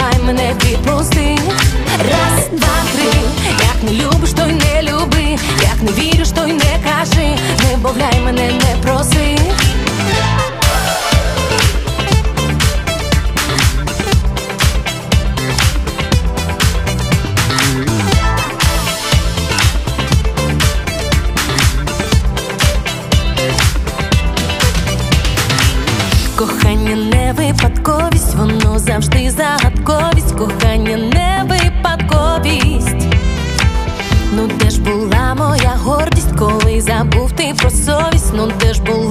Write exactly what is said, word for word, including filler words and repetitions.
давай мене відпусти. Раз, два, три. Як не любиш, то й не люби. Як не віриш, то й не кажи. Не вмовляй мене, не проси. Кохання не випадковість, воно завжди загадковість. Кохання не випадковість. Ну де ж була моя гордість, коли забув ти про совість? Ну де ж була